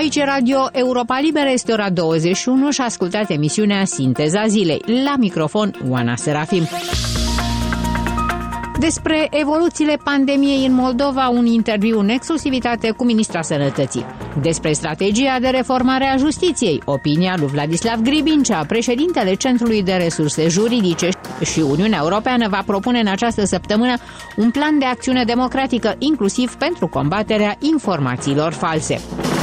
Aici Radio Europa Liberă, este ora 21 și ascultați emisiunea Sinteza Zilei. La microfon, Oana Serafim. Despre evoluțiile pandemiei în Moldova, un interviu în exclusivitate cu ministra Sănătății. Despre strategia de reformare a justiției, opinia lui Vladislav Gribincea, președintele Centrului de Resurse Juridice, și Uniunea Europeană va propune în această săptămână un plan de acțiune democratică, inclusiv pentru combaterea informațiilor false.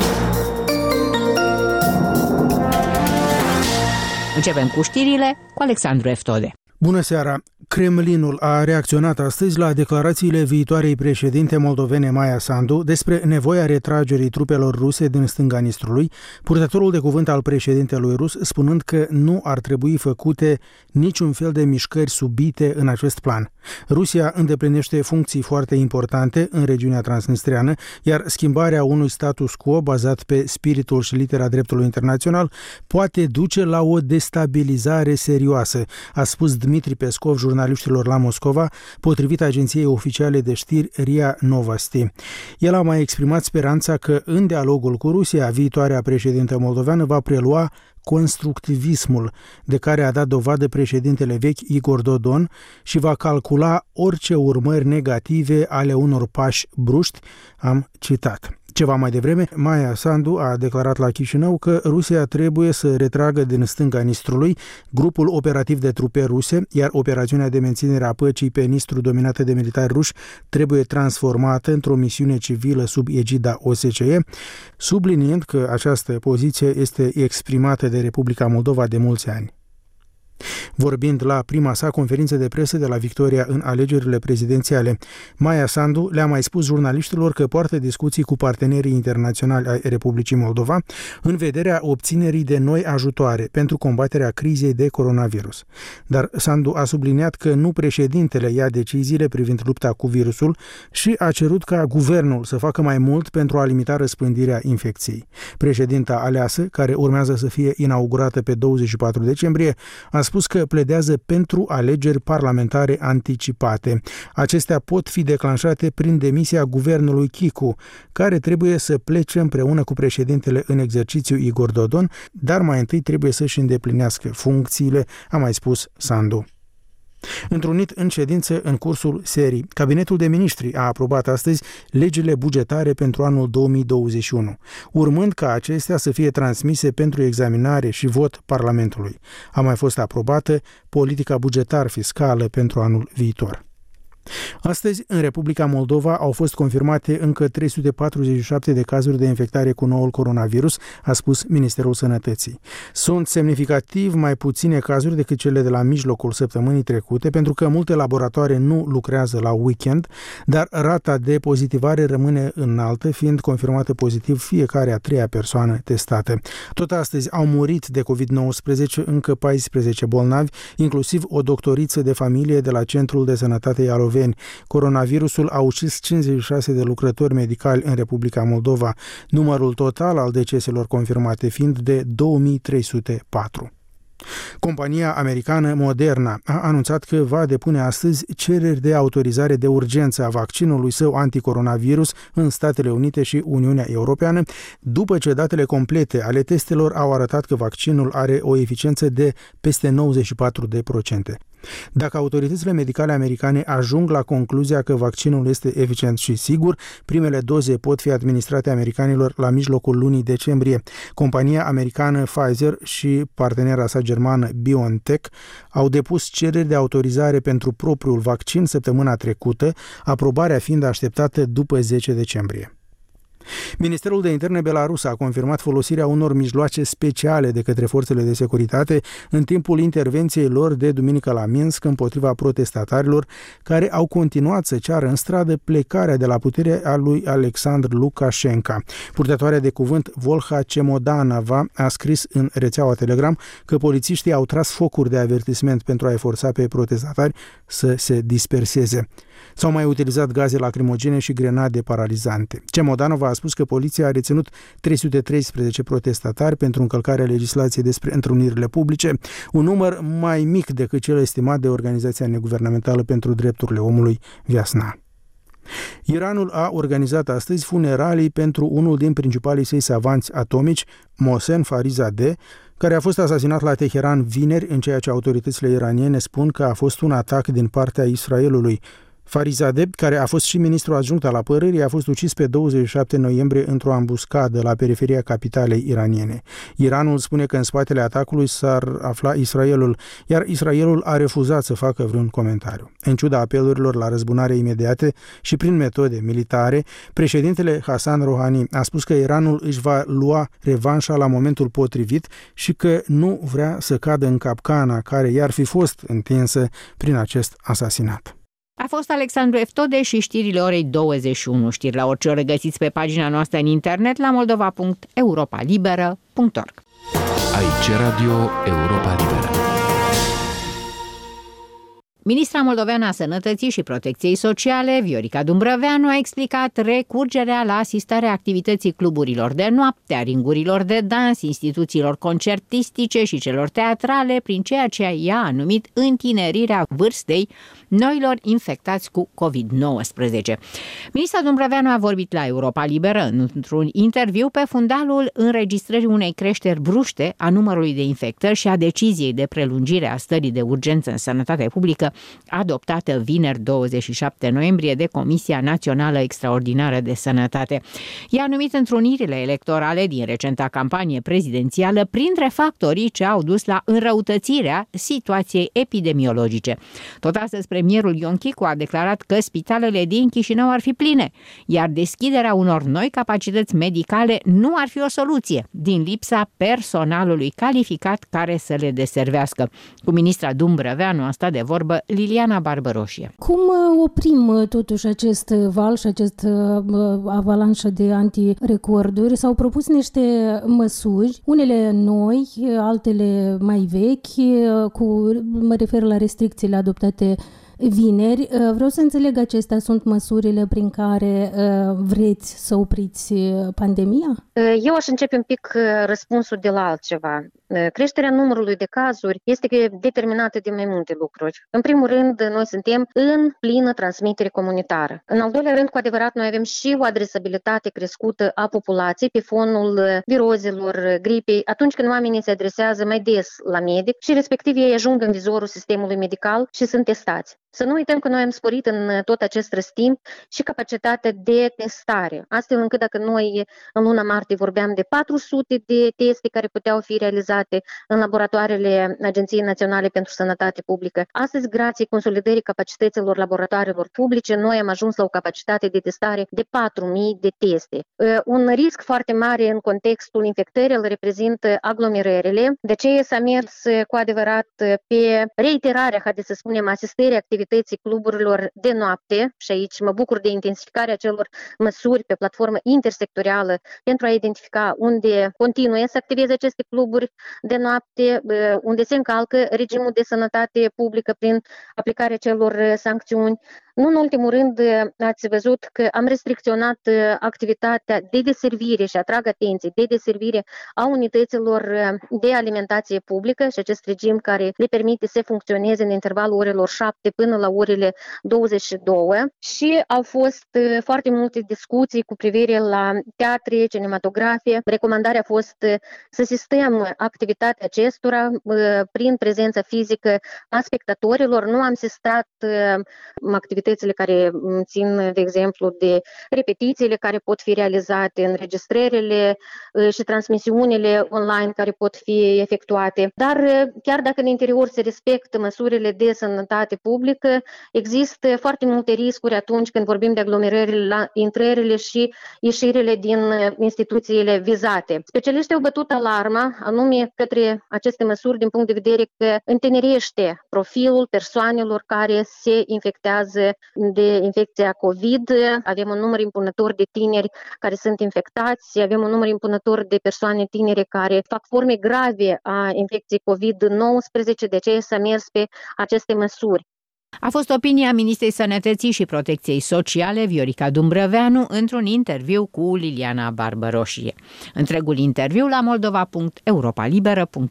Începem cu știrile cu Alexandru Eftode. Bună seara! Kremlinul a reacționat astăzi la declarațiile viitoarei președinte moldovene Maia Sandu despre nevoia retragerii trupelor ruse din stânga Nistrului, purtătorul de cuvânt al președintelui rus spunând că nu ar trebui făcute niciun fel de mișcări subite în acest plan. Rusia îndeplinește funcții foarte importante în regiunea transnistreană, iar schimbarea unui status quo bazat pe spiritul și litera dreptului internațional poate duce la o destabilizare serioasă, a spus Dmitri Peskov jurnaliștilor la Moscova, potrivit agenției oficiale de știri RIA Novosti. El a mai exprimat speranța că în dialogul cu Rusia, viitoarea președintă moldoveană va prelua constructivismul de care a dat dovadă președintele vechi Igor Dodon și va calcula orice urmări negative ale unor pași bruști, am citat. Ceva mai devreme, Maia Sandu a declarat la Chișinău că Rusia trebuie să retragă din stânga Nistrului grupul operativ de trupe ruse, iar operațiunea de menținere a păcii pe Nistru dominată de militari ruși trebuie transformată într-o misiune civilă sub egida OSCE, subliniind că această poziție este exprimată de Republica Moldova de mulți ani. Vorbind la prima sa conferință de presă de la victoria în alegerile prezidențiale, Maia Sandu le-a mai spus jurnaliștilor că poartă discuții cu partenerii internaționali ai Republicii Moldova în vederea obținerii de noi ajutoare pentru combaterea crizei de coronavirus. Dar Sandu a subliniat că nu președintele ia deciziile privind lupta cu virusul și a cerut ca guvernul să facă mai mult pentru a limita răspândirea infecției. Președinta aleasă, care urmează să fie inaugurată pe 24 decembrie, a spus că pledează pentru alegeri parlamentare anticipate. Acestea pot fi declanșate prin demisia guvernului Chicu, care trebuie să plece împreună cu președintele în exercițiu Igor Dodon, dar mai întâi trebuie să-și îndeplinească funcțiile, a mai spus Sandu. Întrunit în ședință în cursul serii, Cabinetul de Ministri a aprobat astăzi legile bugetare pentru anul 2021, urmând ca acestea să fie transmise pentru examinare și vot Parlamentului. A mai fost aprobată politica bugetar-fiscală pentru anul viitor. Astăzi, în Republica Moldova au fost confirmate încă 347 de cazuri de infectare cu noul coronavirus, a spus Ministerul Sănătății. Sunt semnificativ mai puține cazuri decât cele de la mijlocul săptămânii trecute, pentru că multe laboratoare nu lucrează la weekend, dar rata de pozitivare rămâne înaltă, fiind confirmată pozitiv fiecare a treia persoană testată. Tot astăzi au murit de COVID-19 încă 14 bolnavi, inclusiv o doctoriță de familie de la Centrul de Sănătate Ialoveni. Coronavirusul a ucis 56 de lucrători medicali în Republica Moldova, numărul total al deceselor confirmate fiind de 2304. Compania americană Moderna a anunțat că va depune astăzi cereri de autorizare de urgență a vaccinului său anticoronavirus în Statele Unite și Uniunea Europeană, după ce datele complete ale testelor au arătat că vaccinul are o eficiență de peste 94%. Dacă autoritățile medicale americane ajung la concluzia că vaccinul este eficient și sigur, primele doze pot fi administrate americanilor la mijlocul lunii decembrie. Compania americană Pfizer și partenera sa germană BioNTech au depus cereri de autorizare pentru propriul vaccin săptămâna trecută, aprobarea fiind așteptată după 10 decembrie. Ministerul de Interne belarus a confirmat folosirea unor mijloace speciale de către forțele de securitate în timpul intervenției lor de duminică la Minsk împotriva protestatarilor care au continuat să ceară în stradă plecarea de la putere a lui Alexandru Lukashenko. Purtătoarea de cuvânt Volha Cemodanova a scris în rețeaua Telegram că polițiștii au tras focuri de avertisment pentru a-i forța pe protestatari să se disperseze. S-au mai utilizat gaze lacrimogene și grenade paralizante. Cemodanova a spus că poliția a reținut 313 protestatari pentru încălcarea legislației despre întrunirile publice, un număr mai mic decât cel estimat de Organizația Neguvernamentală pentru Drepturile Omului, Viasna. Iranul a organizat astăzi funeralii pentru unul din principalii săi savanți atomici, Mohsen Farizadeh, care a fost asasinat la Teheran vineri, în ceea ce autoritățile iraniene spun că a fost un atac din partea Israelului. Farizadeh, care a fost și ministru adjunct al apărării, a fost ucis pe 27 noiembrie într-o ambuscadă la periferia capitalei iraniene. Iranul spune că în spatele atacului s-ar afla Israelul, iar Israelul a refuzat să facă vreun comentariu. În ciuda apelurilor la răzbunare imediate și prin metode militare, președintele Hassan Rouhani a spus că Iranul își va lua revanșa la momentul potrivit și că nu vrea să cadă în capcana care i-ar fi fost întinsă prin acest asasinat. A fost Alexandru Eftode și știrile orei 21. Știri la orice oră găsiți pe pagina noastră în internet la moldova.europalibera.org. Aici Radio Europa Liberă. Ministra moldoveană a Sănătății și Protecției Sociale, Viorica Dumbrăveanu, a explicat recurgerea la asistarea activității cluburilor de noapte, a ringurilor de dans, instituțiilor concertistice și celor teatrale, prin ceea ce ea a numit întinerirea vârstei noilor infectați cu COVID-19. Ministra Dumbrăveanu a vorbit la Europa Liberă într-un interviu pe fundalul înregistrării unei creșteri bruște a numărului de infectări și a deciziei de prelungire a stării de urgență în sănătate publică adoptată vineri 27 noiembrie de Comisia Națională Extraordinară de Sănătate. Ea a numit întrunirile electorale din recenta campanie prezidențială printre factorii ce au dus la înrăutățirea situației epidemiologice. Tot astăzi, premierul Ion Chicu a declarat că spitalele din Chișinău ar fi pline, iar deschiderea unor noi capacități medicale nu ar fi o soluție, din lipsa personalului calificat care să le deservească. Cu ministra Dumbrăveanu a stat de vorbă Liliana Barbăroșie. Cum oprim totuși acest val și acest avalanșă de antirecorduri? S-au propus niște măsuri, unele noi, altele mai vechi, mă refer la restricțiile adoptate vineri. Vreau să înțeleg, acestea sunt măsurile prin care vreți să opriți pandemia? Eu aș începe un pic răspunsul de la altceva. Creșterea numărului de cazuri este determinată de mai multe lucruri. În primul rând, noi suntem în plină transmitere comunitară. În al doilea rând, cu adevărat, noi avem și o adresabilitate crescută a populației pe fonul virozelor, gripei, atunci când oamenii se adresează mai des la medic și respectiv ei ajung în vizorul sistemului medical și sunt testați. Să nu uităm că noi am sporit în tot acest răstimp și capacitatea de testare, astfel încât dacă noi în luna martie vorbeam de 400 de teste care puteau fi realizate în laboratoarele Agenției Naționale pentru Sănătate Publică, astăzi, grație consolidării capacităților laboratoarelor publice, noi am ajuns la o capacitate de testare de 4.000 de teste. Un risc foarte mare în contextul infectării îl reprezintă aglomerările, de aceea s-a mers cu adevărat pe reiterarea, haideți să spunem, asistării activității cluburilor de noapte și aici mă bucur de intensificarea acelor măsuri pe platformă intersectorială pentru a identifica unde continuă să activeze aceste cluburi de noapte, unde se încalcă regimul de sănătate publică prin aplicarea celor sancțiuni. Nu în ultimul rând, ați văzut că am restricționat activitatea de deservire și atrag atenție, de deservire a unităților de alimentație publică și acest regim care le permite să funcționeze în intervalul orelor 7 până la orele 22 și au fost foarte multe discuții cu privire la teatre, cinematografie. Recomandarea a fost să sistem activitatea acestora prin prezența fizică a spectatorilor. Nu am sistat activitățile care țin, de exemplu, de repetițiile care pot fi realizate, înregistrările și transmisiunile online care pot fi efectuate. Dar chiar dacă în interior se respectă măsurile de sănătate publică, există foarte multe riscuri atunci când vorbim de aglomerările la intrările și ieșirile din instituțiile vizate. Specialiștii au bătut alarma, anume către aceste măsuri din punct de vedere că întinerește profilul persoanelor care se infectează de infecția COVID. Avem un număr impunător de tineri care sunt infectați, avem un număr impunător de persoane tinere care fac forme grave a infecției COVID-19, de aceea s-a mers pe aceste măsuri. A fost opinia Ministrei Sănătății și Protecției Sociale, Viorica Dumbrăveanu, într-un interviu cu Liliana Barbăroșie. Întregul interviu la moldova.europalibera.org.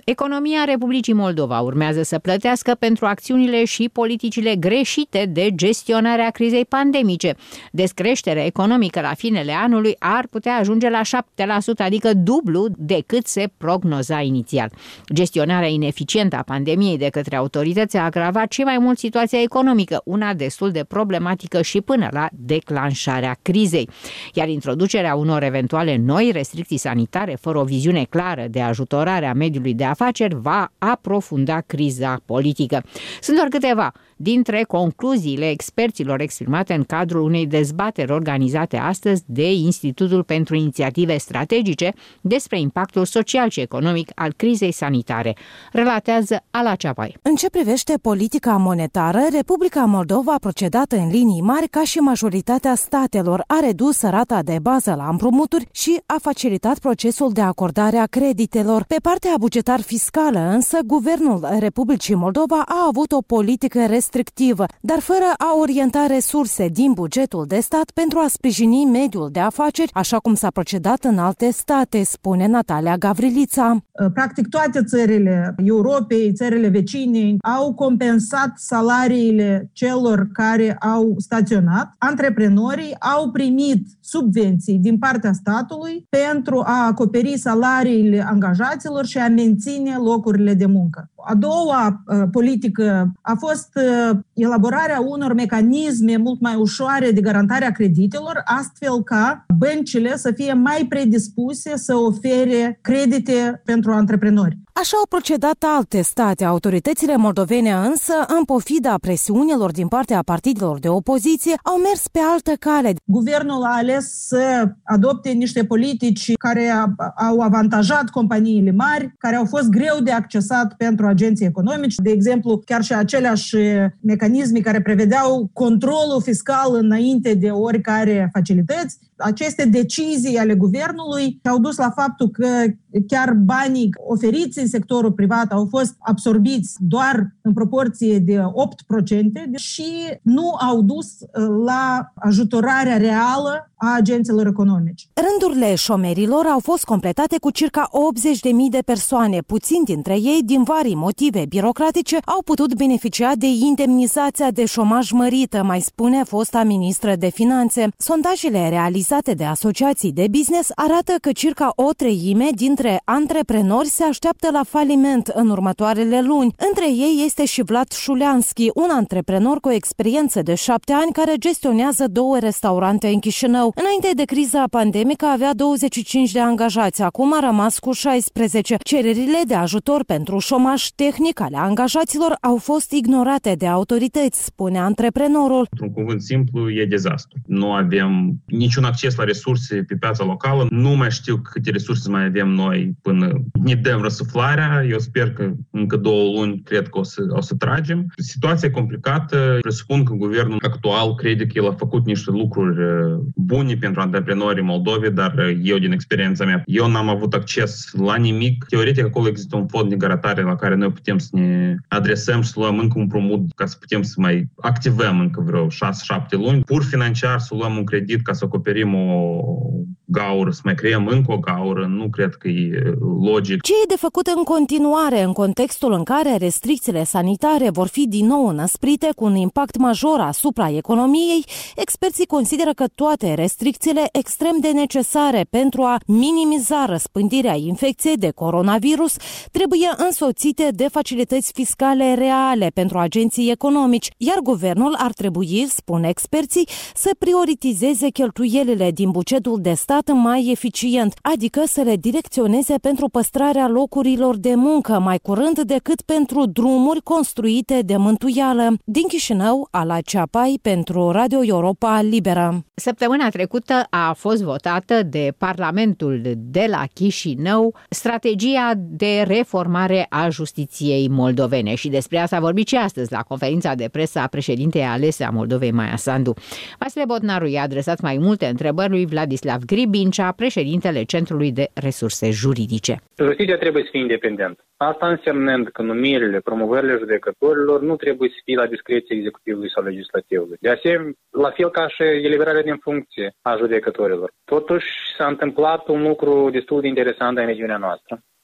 Economia Republicii Moldova urmează să plătească pentru acțiunile și politicile greșite de gestionare a crizei pandemice. Descreșterea economică la finele anului ar putea ajunge la 7%, adică dublu decât se prognoza inițial. Gestionarea ineficientă a pandemiei de către autorități a agravat și mai mult situația economică, una destul de problematică și până la declanșarea crizei. Iar introducerea unor eventuale noi restricții sanitare, fără o viziune clară de ajutorare a mediului de afaceri, va aprofunda criza politică. Sunt doar câteva dintre concluziile experților exprimate în cadrul unei dezbateri organizate astăzi de Institutul pentru Inițiative Strategice despre impactul social și economic al crizei sanitare, relatează Ala Ceapai. În ce privește politica monetară, Republica Moldova a procedat în linii mari ca și majoritatea statelor, a redus rata de bază la împrumuturi și a facilitat procesul de acordare a creditelor. Pe partea bugetar-fiscală, însă, Guvernul Republicii Moldova a avut o politică restrictivă, dar fără a orienta resurse din bugetul de stat pentru a sprijini mediul de afaceri, așa cum s-a procedat în alte state, spune Natalia Gavrilița. Practic toate țările Europei, țările vecine, au compensat salariile celor care au staționat. Antreprenorii au primit subvenții din partea statului pentru a acoperi salariile angajaților și a menține locurile de muncă. A doua politică a fost elaborarea unor mecanisme mult mai ușoare de garantare a creditelor, astfel ca băncile să fie mai predispuse să ofere credite pentru antreprenori. Așa au procedat alte state. Autoritățile moldovene însă, în pofida presiunilor din partea partidelor de opoziție, au mers pe altă cale. Guvernul a ales să adopte niște politici care au avantajat companiile mari, care au fost greu de accesat pentru agenții economici. De exemplu, chiar și aceleași mecanisme care prevedeau controlul fiscal înainte de oricare facilități. Aceste decizii ale guvernului au dus la faptul că chiar banii oferiți în sectorul privat au fost absorbiți doar în proporție de 8% și nu au dus la ajutorarea reală a agenților economici. Rândurile șomerilor au fost completate cu circa 80.000 de persoane. Puțini dintre ei, din vari motive birocratice, au putut beneficia de indemnizația de șomaj mărită, mai spune fosta ministră de Finanțe. Sondajele realizate de asociații de business arată că circa o treime dintre antreprenori se așteaptă la faliment în următoarele luni. Între ei este și Vlad Șuleanski, un antreprenor cu o experiență de 7 ani care gestionează 2 restaurante în Chișinău. Înainte de criza pandemică avea 25 de angajați, acum a rămas cu 16. Cererile de ajutor pentru șomaj tehnic ale angajaților au fost ignorate de autorități, spune antreprenorul. Într-un cuvânt simplu, e dezastru. Nu avem niciun acces la resurse pe piața locală, nu mai știu câte resurse mai avem noi până ne dăm răsuflarea. Eu sper că încă 2 luni cred că o să tragem. Situația e complicată. Presupun că guvernul actual crede că el a făcut niște lucruri bune pentru antreprenorii Moldovei, dar eu, din experiența mea, eu n-am avut acces la nimic. Teoretic, acolo există un fond de garantare la care noi putem să ne adresăm și să luăm încă un împrumut ca să putem să mai activăm încă vreo 6-7 luni. Pur financiar să luăm un credit ca să acoperim o gaură, să mai creăm încă o gaură, nu cred că e logic. Ce e de făcut în continuare în contextul în care restricțiile sanitare vor fi din nou înăsprite cu un impact major asupra economiei? Experții consideră că toate restricțiile extrem de necesare pentru a minimiza răspândirea infecției de coronavirus trebuie însoțite de facilități fiscale reale pentru agenții economici, iar guvernul ar trebui, spun experții, să prioritizeze cheltuielile din bugetul de stat mai eficient, adică să le direcționeze pentru păstrarea locurilor de muncă mai curând decât pentru drumuri construite de mântuială. Din Chișinău, Ala Ceapai pentru Radio Europa Liberă. Săptămâna trecută a fost votată de Parlamentul de la Chișinău strategia de reformare a justiției moldovene și despre asta a vorbit și astăzi la conferința de presă a președintei alese a Moldovei, Maia Sandu. Vasile Botnaru i-a adresat mai multe întrebări lui Vladislav Gribincea, președintele Centrului de Resurse Juridice. Justiția trebuie să fie independentă. Asta însemnând că numirile, promovările judecătorilor nu trebuie să fie la discreție executivului sau legislativului. De asemenea, la fel ca și eliberarea din funcție a judecătorilor. Totuși s-a întâmplat un lucru destul de interesant în regiunea noastră.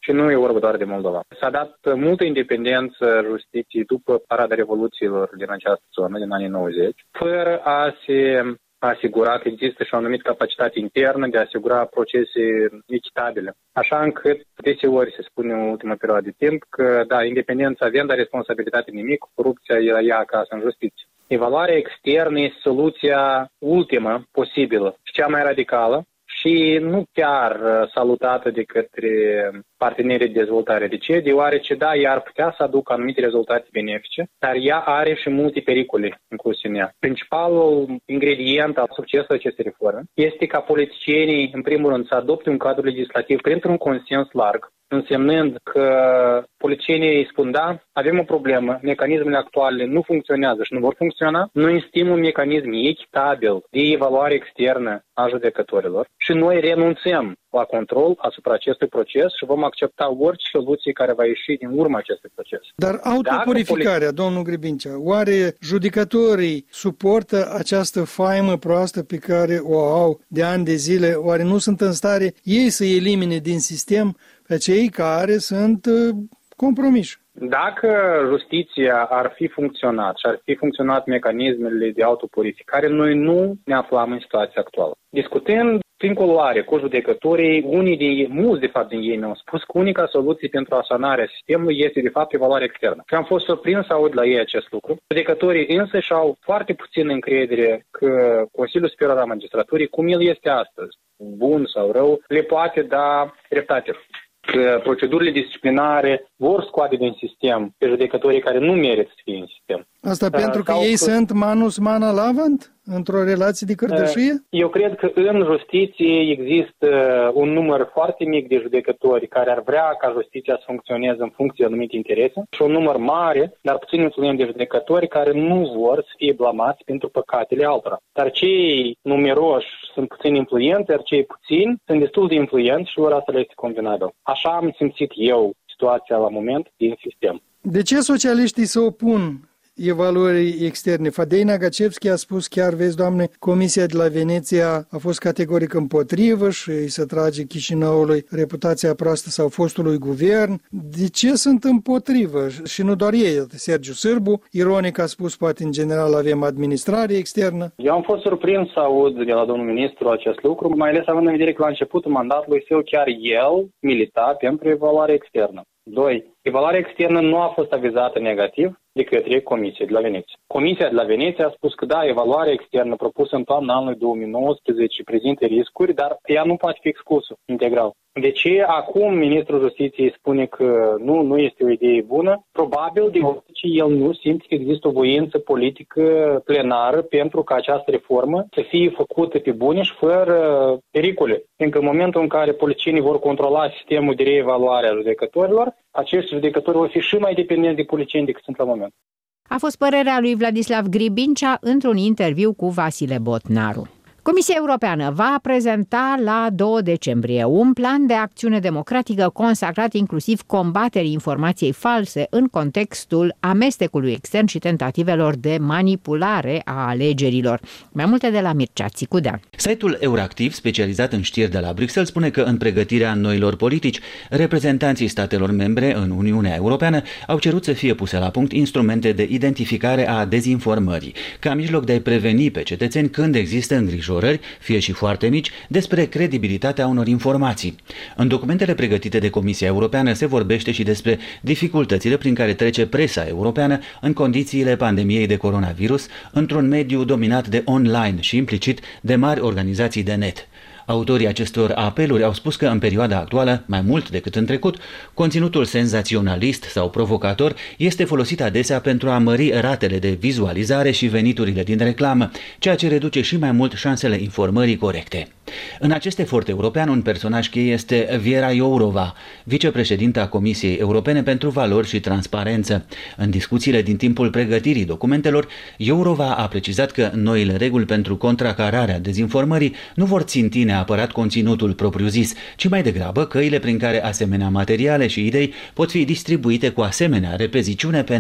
Și nu e vorba doar de Moldova. S-a dat multă independență justiției după parada revoluțiilor din această zonă, din anii 90, fără a se asigura că există și o anumită capacitate internă de a asigura procese echitabile. Așa încât deseori se spune în ultima perioadă de timp că, da, independența avem, dar responsabilitate nimic, corupția ea acasă în justiție. Evaluarea externă este soluția ultimă posibilă și cea mai radicală și nu chiar salutată de către partenerii de dezvoltare. De ce? Deoarece, da, ea ar putea să aducă anumite rezultate benefice, dar ea are și multe pericole incluse în ea. Principalul ingredient al succesului acestei reforme este ca politicienii, în primul rând, să adopte un cadru legislativ printr-un consens larg, însemnând că politicienii îi spun, da, avem o problemă, mecanismele actuale nu funcționează și nu vor funcționa, noi instim un mecanism echitabil de evaluare externă a judecătorilor și noi renunțăm la control asupra acestui proces și vom accepta orice soluție care va ieși din urma acestui proces. Dar autopurificarea, domnul Gribincea, oare judecătorii suportă această faimă proastă pe care o au de ani de zile? Oare nu sunt în stare ei să elimine din sistem pe cei care sunt compromiși? Dacă justiția ar fi funcționat și ar fi funcționat mecanismele de autopurificare, noi nu ne aflam în situația actuală. Discutând prin culoare cu judecătorii, mulți de fapt din ei mi-au spus că unica soluție pentru asanarea sistemului este de fapt evaluarea externă. Și am fost surprins să aud la ei acest lucru. Judecătorii însă și-au foarte puțin încredere că Consiliul Superior al Magistraturii, cum el este astăzi, bun sau rău, le poate da dreptate. Că procedurile disciplinare vor scoate din sistem pe judecătorii care nu merită să fie în sistem. Asta pentru că ei sunt manus mana lavant? Într-o relație de cărdășie? Eu cred că în justiție există un număr foarte mic de judecători care ar vrea ca justiția să funcționeze în funcție de anumite interese și un număr mare, dar puțin influent de judecători care nu vor să fie blamați pentru păcatele altora. Dar cei numeroși sunt puțin influenți, iar cei puțini sunt destul de influenți și ori asta le este convenabil. Așa am simțit eu situația la moment din sistem. De ce socialiștii se opun evaluării externe? Fadei Nagacevski a spus chiar, vezi, Doamne, Comisia de la Veneția a fost categoric împotrivă și îi se trage Chișinăului reputația proastă sau fostului guvern. De ce sunt împotrivă? Și nu doar ei, Sergiu Sârbu, ironic a spus, poate în general avem administrare externă. Eu am fost surprins să aud de la domnul ministru acest lucru, mai ales având în vedere că la începutul mandatului său chiar el milita pentru evaluare externă. 2. Evaluarea externă nu a fost avizată negativ de către Comisia de la Veneția. Comisia de la Veneția a spus că da, evaluarea externă propusă în toamna anului 2019 prezintă riscuri, dar ea nu poate fi exclusă integral. De ce acum ministrul Justiției spune că nu este o idee bună? Probabil deoarece el nu simte că există o voință politică plenară pentru ca această reformă să fie făcută pe bune și fără pericole. Fiindcă în momentul în care politicienii vor controla sistemul de reevaluare a judecătorilor, acești judecători vor fi și mai dependenți de politicieni decât sunt la moment. A fost părerea lui Vladislav Gribincea într-un interviu cu Vasile Botnaru. Comisia Europeană va prezenta la 2 decembrie un plan de acțiune democratică consacrat inclusiv combaterii informației false în contextul amestecului extern și tentativelor de manipulare a alegerilor. Mai multe de la Mircea Țicudean. Site-ul Euractiv, specializat în știri de la Bruxelles, spune că în pregătirea noilor politici, reprezentanții statelor membre în Uniunea Europeană au cerut să fie puse la punct instrumente de identificare a dezinformării, ca mijloc de a preveni pe cetățeni când există îngrijorări, fie și foarte mici, despre credibilitatea unor informații. În documentele pregătite de Comisia Europeană se vorbește și despre dificultățile prin care trece presa europeană în condițiile pandemiei de coronavirus, într-un mediu dominat de online și implicit de mari organizații de net. Autorii acestor apeluri au spus că în perioada actuală, mai mult decât în trecut, conținutul senzaționalist sau provocator este folosit adesea pentru a mări ratele de vizualizare și veniturile din reclamă, ceea ce reduce și mai mult șansele informării corecte. În acest efort european, un personaj cheie este Věra Jourová, vicepreședinta Comisiei Europene pentru Valori și Transparență. În discuțiile din timpul pregătirii documentelor, Jourová a precizat că noile reguli pentru contracararea dezinformării nu vor ținti neapărat conținutul propriu-zis, ci mai degrabă căile prin care asemenea materiale și idei pot fi distribuite cu asemenea repeziciune pe net.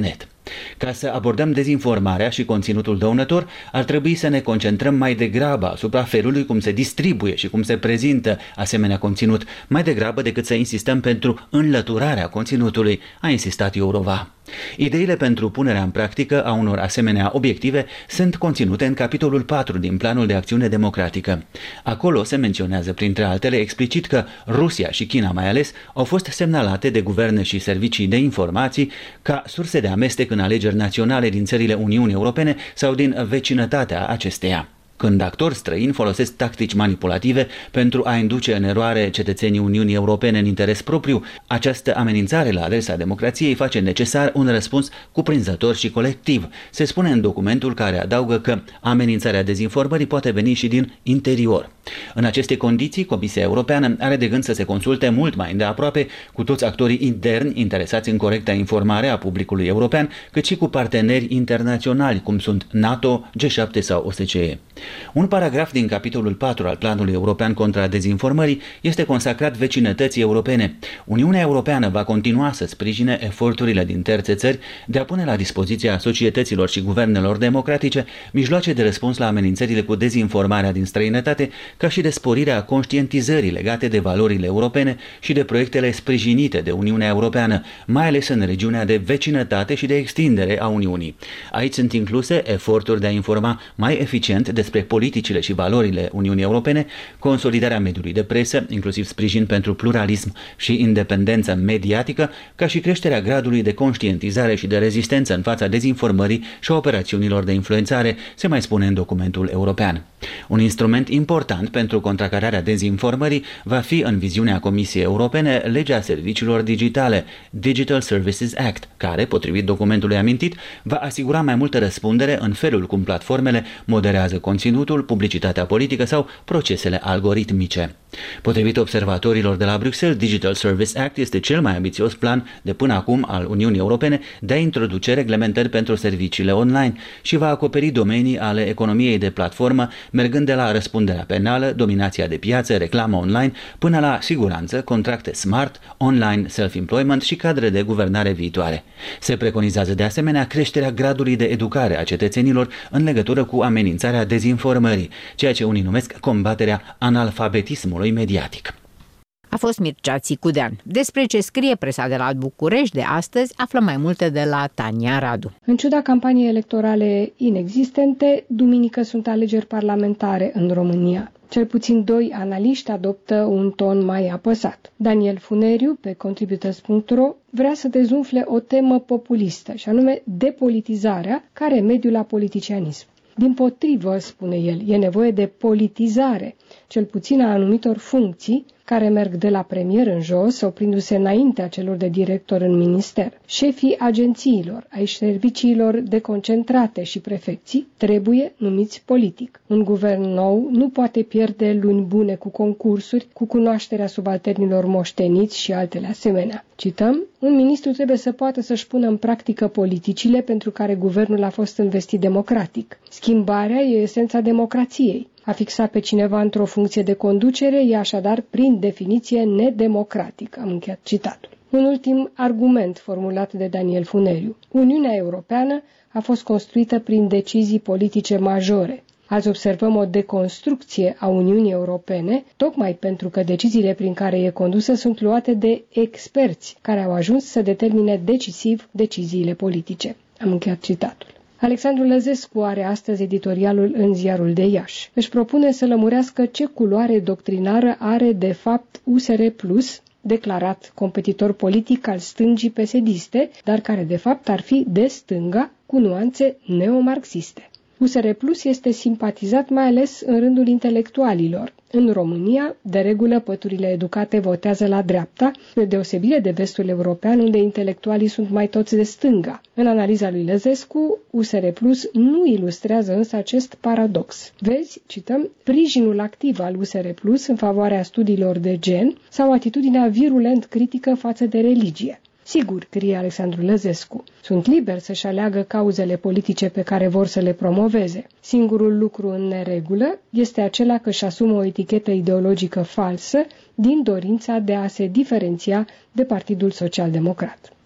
Ca să abordăm dezinformarea și conținutul dăunător, ar trebui să ne concentrăm mai degrabă asupra felului cum se distribuie și cum se prezintă asemenea conținut, mai degrabă decât să insistăm pentru înlăturarea conținutului, a insistat Jourova. Ideile pentru punerea în practică a unor asemenea obiective sunt conținute în capitolul 4 din Planul de Acțiune Democratică. Acolo se menționează, printre altele, explicit că Rusia și China mai ales au fost semnalate de guverne și servicii de informații ca surse de amestec în alegeri naționale din țările Uniunii Europene sau din vecinătatea acesteia. Când actori străini folosesc tactici manipulative pentru a induce în eroare cetățenii Uniunii Europene în interes propriu, această amenințare la adresa democrației face necesar un răspuns cuprinzător și colectiv. Se spune în documentul care adaugă că amenințarea dezinformării poate veni și din interior. În aceste condiții, Comisia Europeană are de gând să se consulte mult mai îndeaproape cu toți actorii interni interesați în corecta informare a publicului european, cât și cu parteneri internaționali, cum sunt NATO, G7 sau OSCE. Un paragraf din capitolul 4 al Planului European contra dezinformării este consacrat vecinătății europene. Uniunea Europeană va continua să sprijine eforturile din terțe țări de a pune la dispoziția societăților și guvernelor democratice mijloace de răspuns la amenințările cu dezinformarea din străinătate, ca și de sporirea conștientizării legate de valorile europene și de proiectele sprijinite de Uniunea Europeană, mai ales în regiunea de vecinătate și de extindere a Uniunii. Aici sunt incluse eforturi de a informa mai eficient despre politicile și valorile Uniunii Europene, consolidarea mediului de presă, inclusiv sprijin pentru pluralism și independență mediatică, ca și creșterea gradului de conștientizare și de rezistență în fața dezinformării și a operațiunilor de influențare, se mai spune în documentul european. Un instrument important pentru contracararea dezinformării va fi, în viziunea Comisiei Europene, legea serviciilor digitale, Digital Services Act, care, potrivit documentului amintit, va asigura mai multă răspundere în felul cum platformele moderează conținutul, publicitatea politică sau procesele algoritmice. Potrivit observatorilor de la Bruxelles, Digital Service Act este cel mai ambițios plan de până acum al Uniunii Europene de a introduce reglementări pentru serviciile online și va acoperi domenii ale economiei de platformă, mergând de la răspunderea penală, dominația de piață, reclamă online, până la siguranță, contracte smart, online self-employment și cadre de guvernare viitoare. Se preconizează de asemenea creșterea gradului de educare a cetățenilor în legătură cu amenințarea dezinformării, ceea ce unii numesc combaterea analfabetismului mediatic. A fost Mircea Țicudean. Despre ce scrie presa de la București de astăzi, aflăm mai multe de la Tania Radu. În ciuda campaniei electorale inexistente, duminică sunt alegeri parlamentare în România. Cel puțin 2 analiști adoptă un ton mai apăsat. Daniel Funeriu, pe contributors.ro, vrea să dezumfle o temă populistă, și anume depolitizarea, care e mediul la politicianism. Dimpotrivă, spune el, e nevoie de politizare, cel puțin a anumitor funcții care merg de la premier în jos, oprindu-se înaintea celor de director în minister. Șefii agențiilor, ai serviciilor deconcentrate și prefecții trebuie numiți politic. Un guvern nou nu poate pierde luni bune cu concursuri, cu cunoașterea subalternilor moșteniți și altele asemenea. Cităm, un ministru trebuie să poată să-și pună în practică politicile pentru care guvernul a fost investit democratic. Schimbarea e esența democrației. A fixa pe cineva într-o funcție de conducere e așadar, prin definiție, nedemocratic. Am încheiat citatul. Un ultim argument formulat de Daniel Funeriu. Uniunea Europeană a fost construită prin decizii politice majore. Azi observăm o deconstrucție a Uniunii Europene, tocmai pentru că deciziile prin care e condusă sunt luate de experți, care au ajuns să determine decisiv deciziile politice. Am încheiat citatul. Alexandru Lăzescu are astăzi editorialul în Ziarul de Iași. Își propune să lămurească ce culoare doctrinară are de fapt USR Plus, declarat competitor politic al stângii PSD-iste, dar care de fapt ar fi de stânga cu nuanțe neomarxiste. USR Plus este simpatizat mai ales în rândul intelectualilor. În România, de regulă, păturile educate votează la dreapta, spre deosebire de vestul european, unde intelectualii sunt mai toți de stânga. În analiza lui Lăzescu, USR Plus nu ilustrează însă acest paradox. Vezi, cităm, sprijinul activ al USR Plus în favoarea studiilor de gen sau atitudinea virulent critică față de religie. Sigur, scrie Alexandru Lăzescu, sunt liberi să-și aleagă cauzele politice pe care vor să le promoveze. Singurul lucru în neregulă este acela că își asumă o etichetă ideologică falsă din dorința de a se diferenția de Partidul Social Democrat.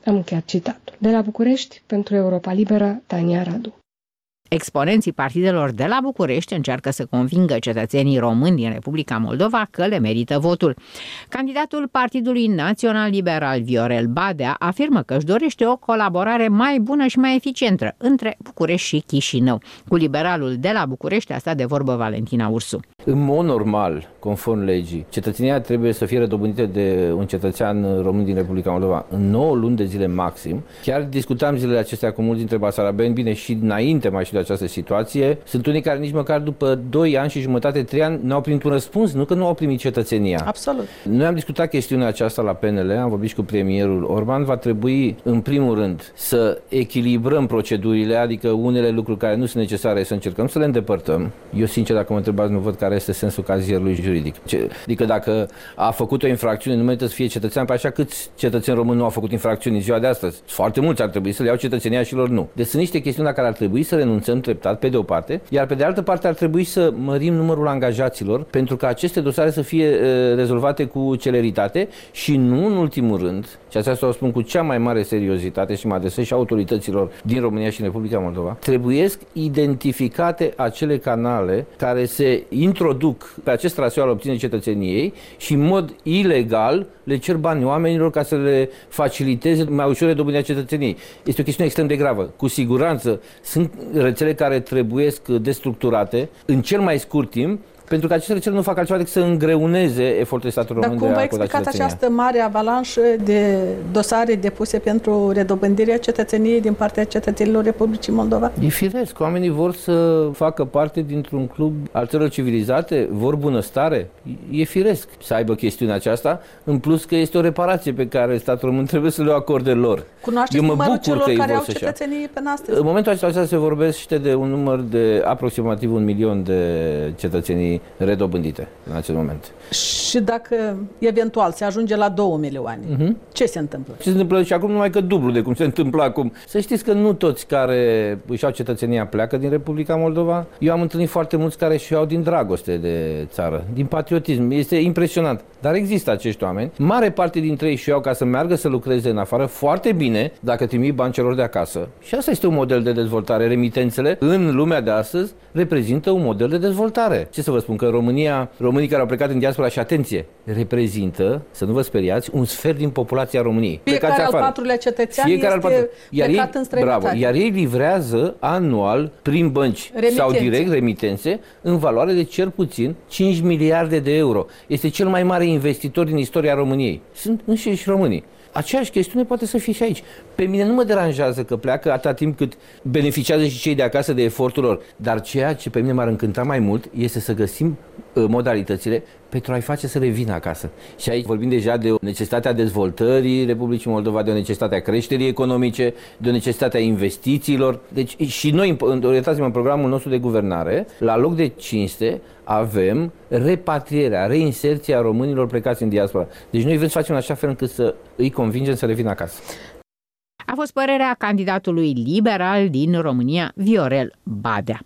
Am încheiat citatul. De la București, pentru Europa Liberă, Tania Radu. Exponenții partidelor de la București încearcă să convingă cetățenii români din Republica Moldova că le merită votul. Candidatul Partidului Național Liberal Viorel Badea afirmă că își dorește o colaborare mai bună și mai eficientă între București și Chișinău. Cu liberalul de la București a stat de vorbă Valentina Ursu. În mod normal, conform legii, cetățenia trebuie să fie redobândită de un cetățean român din Republica Moldova în 9 luni de zile maxim. Chiar discutam zilele acestea cu mulți dintre basarabeni, bine, și înainte mai și de această situație. Sunt unii care nici măcar după 2 ani și jumătate, 3 ani n-au primit un răspuns, nu că nu au primit cetățenia. Absolut. Noi am discutat chestiunea aceasta la PNL, am vorbit și cu premierul Orban. Va trebui, în primul rând, să echilibrăm procedurile, adică unele lucruri care nu sunt necesare să încercăm să le îndepărtăm. Eu, sincer, dacă mă întrebați, nu văd care este sensul cazierului juridic. Adică dacă a făcut o infracțiune, nu merită să fie cetățean, pe așa câți cetățeni români nu au făcut infracțiuni în ziua de astăzi? Foarte mulți ar trebui să le iau cetățenia și lor nu. Deci sunt niște chestiuni la care ar trebui să renunțăm treptat, pe de o parte, iar pe de altă parte ar trebui să mărim numărul angajaților pentru ca aceste dosare să fie rezolvate cu celeritate și nu în ultimul rând, și asta o spun cu cea mai mare seriozitate și mă adresez și autorităților din România și în Republica Moldova, trebuiesc identificate acele canale care se introduc pe acest traseu al obținerii cetățeniei și în mod ilegal le cer bani oamenilor ca să le faciliteze mai ușor redobândirea cetățeniei. Este o chestiune extrem de gravă. Cu siguranță sunt rețele care trebuiesc destructurate în cel mai scurt timp, pentru că aceste rețele nu fac altceva decât să îngreuneze efortul statului român de a acorda cetățenia. Dar cum vă explicați această mare avalanșă de dosare depuse pentru redobândirea cetățeniei din partea cetățenilor Republicii Moldova? E firesc. Oamenii vor să facă parte dintr-un club al țărilor civilizate, vor bunăstare. E firesc să aibă chestiunea aceasta, în plus că este o reparație pe care statul român trebuie să le acorde lor. Cunoașteți numărul celor care au cetățenie până astăzi? În momentul acesta se vorbește de un număr de aproximativ 1 milion de cetățenii redobândite în acest moment. Și dacă eventual se ajunge la 2 milioane, ce se întâmplă? Ce se întâmplă și acum numai că dublu de cum se întâmplă acum. Să știți că nu toți care își au cetățenia pleacă din Republica Moldova. Eu am întâlnit foarte mulți care își iau din dragoste de țară, din patriotism. Este impresionant. Dar există acești oameni. Mare parte dintre ei își iau ca să meargă să lucreze în afară foarte bine dacă trimit bani celor de acasă. Și asta este un model de dezvoltare. Remitențele în lumea de astăzi reprezintă un model de dezvoltare. Ce să vă spun, că în România, românii care au plecat în diaspora, și atenție, reprezintă, să nu vă speriați, un sfert din populația României. Fiecare al patrulea cetățean este plecat în străinătate. Bravo, iar ei livrează anual, prin bănci sau direct remitențe, în valoare de cel puțin 5 miliarde de euro. Este cel mai mare investitor din istoria României. Sunt înșiși românii. Aceeași chestiune poate să fie și aici. Pe mine nu mă deranjează că pleacă atâta timp cât beneficiază și cei de acasă de efortul lor. Dar ceea ce pe mine m-ar încânta mai mult este să găsim modalitățile pentru a-i face să revină acasă. Și aici vorbim deja de o necesitate a dezvoltării Republicii Moldova, de o necesitate a creșterii economice, de o necesitate a investițiilor. Deci și noi, orientați-mă, în programul nostru de guvernare, la loc de cinste, avem repatrierea, reinserția românilor plecați în diaspora. Deci noi vrem să facem în așa fel încât să îi convingem să revină acasă. A fost părerea candidatului liberal din România, Viorel Badea.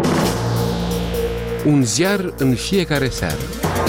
Un ziar în fiecare seară.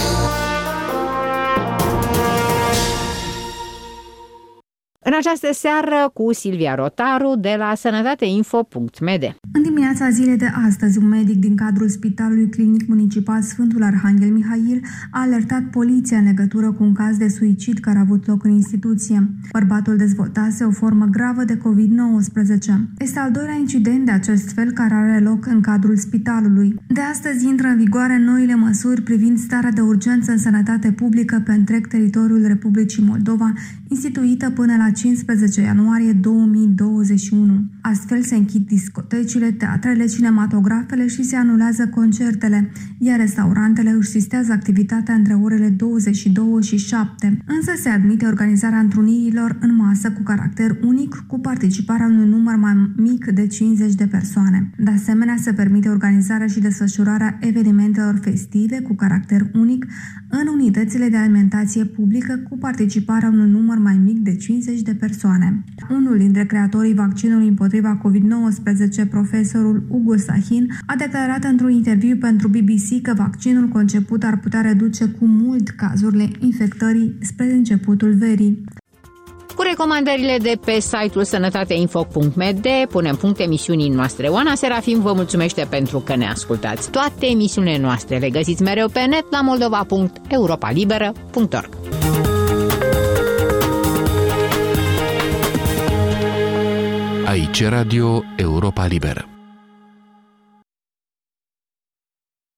În această seară cu Silvia Rotaru de la sănătateinfo.md. În dimineața zilei de astăzi, un medic din cadrul Spitalului Clinic Municipal Sfântul Arhanghel Mihail a alertat poliția în legătură cu un caz de suicid care a avut loc în instituție. Bărbatul dezvoltase o formă gravă de COVID-19. Este al doilea incident de acest fel care are loc în cadrul spitalului. De astăzi intră în vigoare noile măsuri privind starea de urgență în sănătate publică pe întreg teritoriul Republicii Moldova, instituită până la 15 ianuarie 2021. Astfel se închid discotecile, teatrele, cinematografele și se anulează concertele, iar restaurantele își sistează activitatea între orele 22 și 7. Însă se admite organizarea întrunirilor în masă cu caracter unic, cu participarea unui număr mai mic de 50 de persoane. De asemenea, se permite organizarea și desfășurarea evenimentelor festive cu caracter unic în unitățile de alimentație publică cu participarea unui număr mai mic de 50 de persoane. Unul dintre creatorii vaccinului împotriva COVID-19, profesorul Ugo Sahin, a declarat într-un interviu pentru BBC că vaccinul conceput ar putea reduce cu mult cazurile infectării spre începutul verii. Cu recomandările de pe site-ul sănătateinfo.md punem punct emisiunii noastre. Oana Serafim vă mulțumește pentru că ne ascultați. Toate emisiunile noastre le găsiți mereu pe net la moldova.europalibera.org. Aici Radio Europa Liberă.